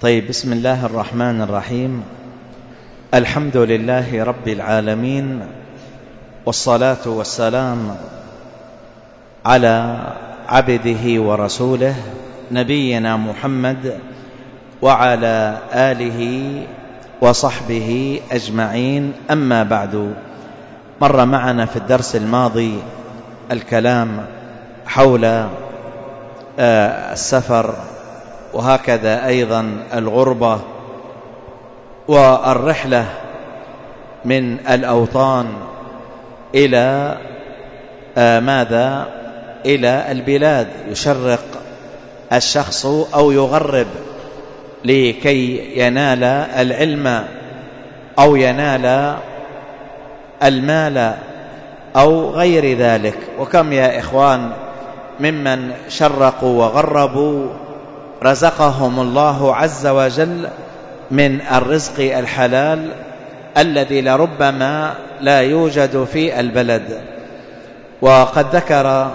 طيب، بسم الله الرحمن الرحيم. الحمد لله رب العالمين، والصلاة والسلام على عبده ورسوله نبينا محمد وعلى آله وصحبه أجمعين. أما بعد، مر معنا في الدرس الماضي الكلام حول السفر، وهكذا أيضا الغربة والرحلة من الأوطان إلى ماذا؟ إلى البلاد. يشرق الشخص أو يغرب لكي ينال العلم أو ينال المال أو غير ذلك. وكم يا إخوان ممن شرقوا وغربوا رزقهم الله عز وجل من الرزق الحلال الذي لربما لا يوجد في البلد. وقد ذكر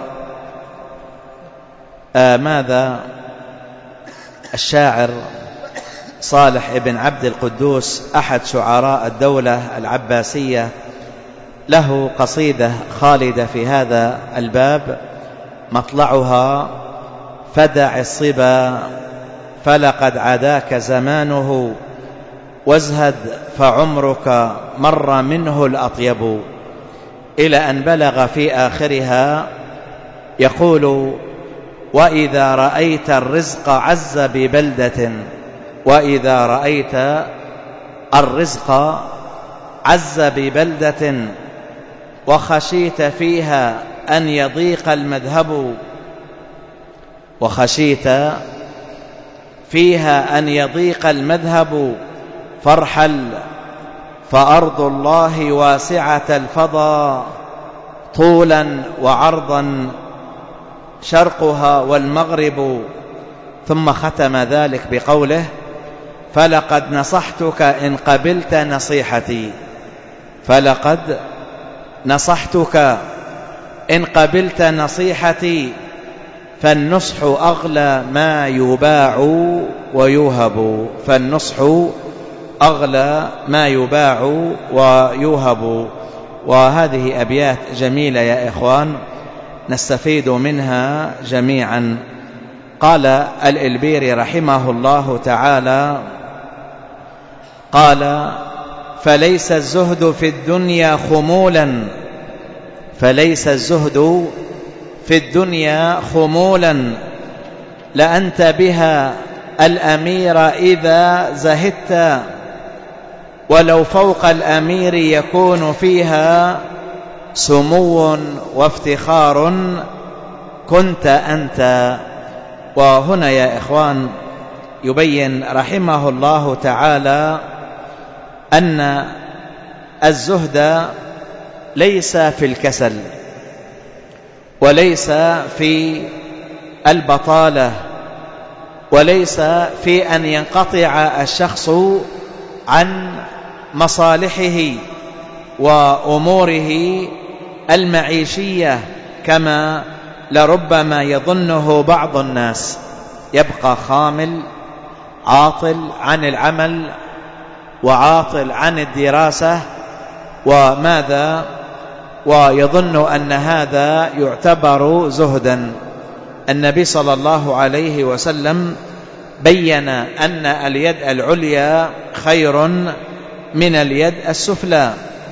ماذا الشاعر صالح بن عبد القدوس أحد شعراء الدولة العباسية، له قصيدة خالدة في هذا الباب، مطلعها: فدع الصبا فلقد عداك زمانه، وازهد فعمرك مر منه الأطيب. إلى أن بلغ في آخرها يقول: وإذا رأيت الرزق عز ببلدة، وإذا رأيت الرزق عز ببلدة وخشيت فيها أن يضيق المذهب، وخشيت فيها أن يضيق المذهب، فارحل فأرض الله واسعة الفضاء، طولا وعرضا شرقها والمغرب. ثم ختم ذلك بقوله: فلقد نصحتك إن قبلت نصيحتي، فلقد نصحتك إن قبلت نصيحتي، فالنصح أغلى ما يباع ويوهب، فالنصح أغلى ما يباع ويوهب. وهذه أبيات جميلة يا إخوان نستفيد منها جميعا. قال الإلبيري رحمه الله تعالى، قال: فليس الزهد في الدنيا خمولا، فليس الزهد في الدنيا خمولا، لأنت بها الأمير إذا زهدت، ولو فوق الأمير يكون فيها سمو وافتخار كنت أنت. وهنا يا إخوان يبين رحمه الله تعالى أن الزهد ليس في الكسل، وليس في البطالة، وليس في أن ينقطع الشخص عن مصالحه وأموره المعيشية كما لربما يظنه بعض الناس. يبقى خامل عاطل عن العمل وعاطل عن الدراسة وماذا، ويظن أن هذا يعتبر زهدا. النبي صلى الله عليه وسلم بين أن اليد العليا خير من اليد السفلى.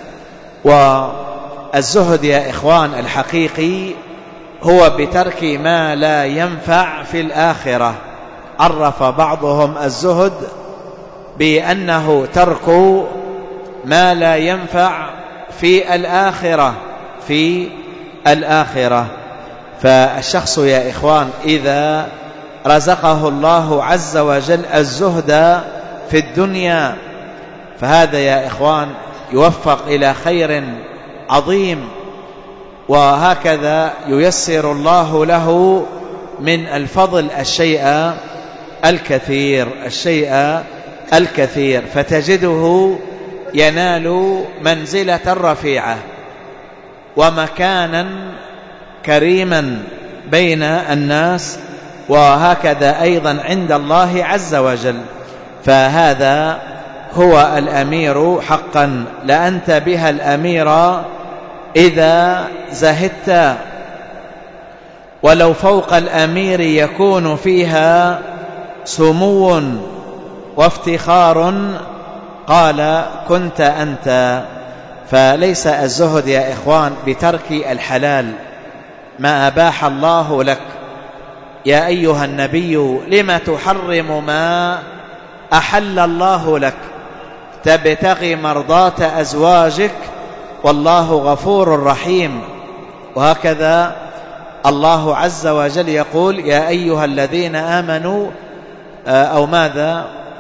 والزهد يا إخوان الحقيقي هو بترك ما لا ينفع في الآخرة. عرف بعضهم الزهد بأنه ترك ما لا ينفع في الآخرة، في الآخرة. فالشخص يا إخوان إذا رزقه الله عز وجل الزهد في الدنيا، فهذا يا إخوان يوفق إلى خير عظيم، وهكذا ييسر الله له من الفضل الشيء الكثير، الشيء الكثير، فتجده ينال منزلة رفيعة ومكانا كريما بين الناس، وهكذا أيضا عند الله عز وجل. فهذا هو الأمير حقا، لأنت بها الأمير إذا زهدت، ولو فوق الأمير يكون فيها سمو وافتخار قال كنت أنت. فليس الزهد يا إخوان بترك الحلال ما أباح الله لك. يا أيها النبي لم تحرم ما أحل الله لك تبتغي مرضات أزواجك والله غفور رحيم. وهكذا الله عز وجل يقول يا أيها الذين آمنوا أو ماذا؟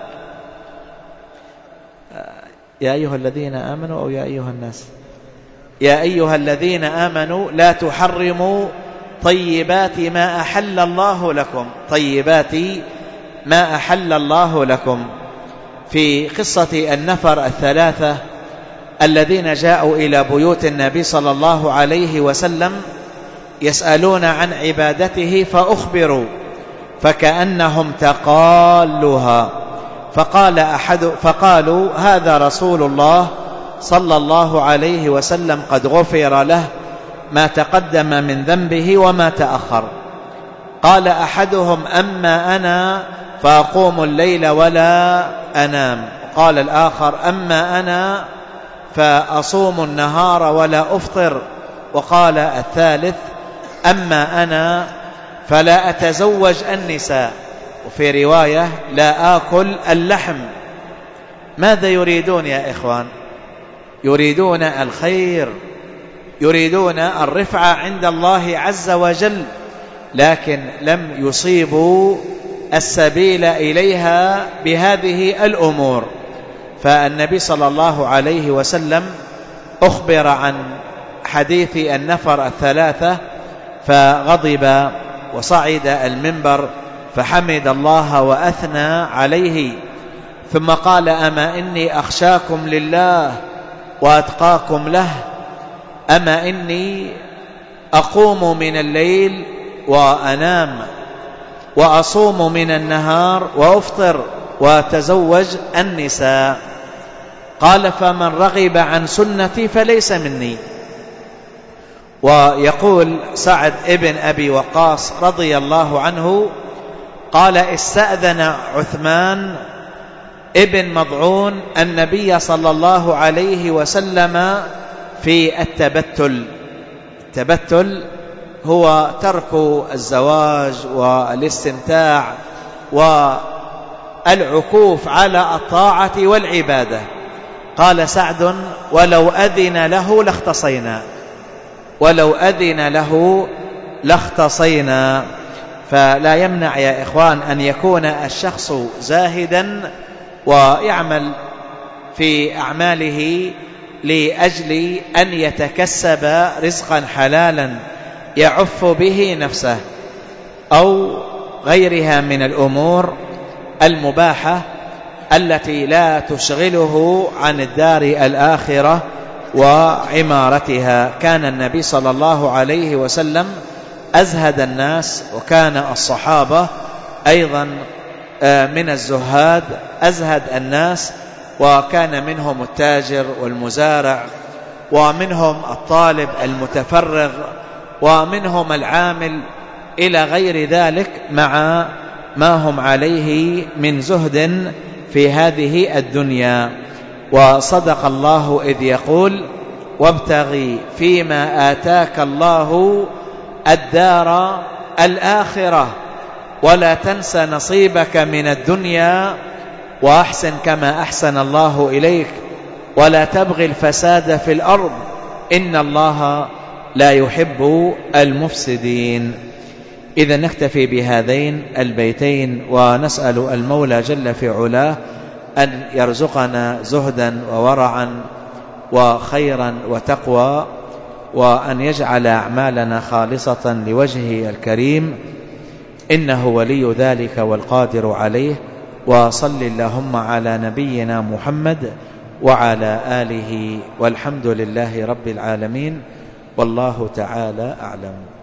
يا أيها الذين آمنوا أو يا أيها الناس؟ يا أيها الذين آمنوا لا تحرموا طيبات ما أحل الله لكم، طيبات ما أحل الله لكم. في قصة النفر الثلاثة الذين جاءوا إلى بيوت النبي صلى الله عليه وسلم يسألون عن عبادته فأخبروا فكأنهم تقالوها، فقالوا هذا رسول الله صلى الله عليه وسلم قد غفر له ما تقدم من ذنبه وما تأخر. قال أحدهم أما أنا فأقوم الليل ولا أنام، قال الآخر أما أنا فأصوم النهار ولا أفطر، وقال الثالث أما أنا فلا أتزوج النساء، وفي رواية لا آكل اللحم. ماذا يريدون يا إخوان؟ يريدون الخير، يريدون الرفعة عند الله عز وجل، لكن لم يصيبوا السبيل إليها بهذه الأمور. فالنبي صلى الله عليه وسلم أخبر عن حديث النفر الثلاثة فغضب وصعد المنبر فحمد الله وأثنى عليه، ثم قال أما إني أخشاكم لله وأتقاكم له، أما إني أقوم من الليل وأنام وأصوم من النهار وأفطر وأتزوج النساء. قال فمن رغب عن سنتي فليس مني. ويقول سعد ابن أبي وقاص رضي الله عنه قال استأذن عثمان ابن مضعون النبي صلى الله عليه وسلم في التبتل. التبتل هو ترك الزواج والاستمتاع والعكوف على الطاعة والعبادة. قال سعد ولو أذن له لاختصينا، ولو أذن له لاختصينا. فلا يمنع يا إخوان أن يكون الشخص زاهدا ويعمل في أعماله لأجل أن يتكسب رزقا حلالا يعف به نفسه أو غيرها من الأمور المباحة التي لا تشغله عن الدار الآخرة وعمارتها. كان النبي صلى الله عليه وسلم أزهد الناس، وكان الصحابة أيضا من الزهاد أزهد الناس، وكان منهم التاجر والمزارع، ومنهم الطالب المتفرغ، ومنهم العامل إلى غير ذلك، مع ما هم عليه من زهد في هذه الدنيا. وصدق الله إذ يقول وابتغي فيما آتاك الله الدار الآخرة ولا تنس نصيبك من الدنيا وأحسن كما أحسن الله إليك ولا تبغي الفساد في الأرض إن الله لا يحب المفسدين. إذا نكتفي بهذين البيتين ونسأل المولى جل في علاه أن يرزقنا زهدا وورعا وخيرا وتقوى، وأن يجعل أعمالنا خالصة لوجهه الكريم، إنه ولي ذلك والقادر عليه. وصل اللهم على نبينا محمد وعلى آله، والحمد لله رب العالمين، والله تعالى أعلم.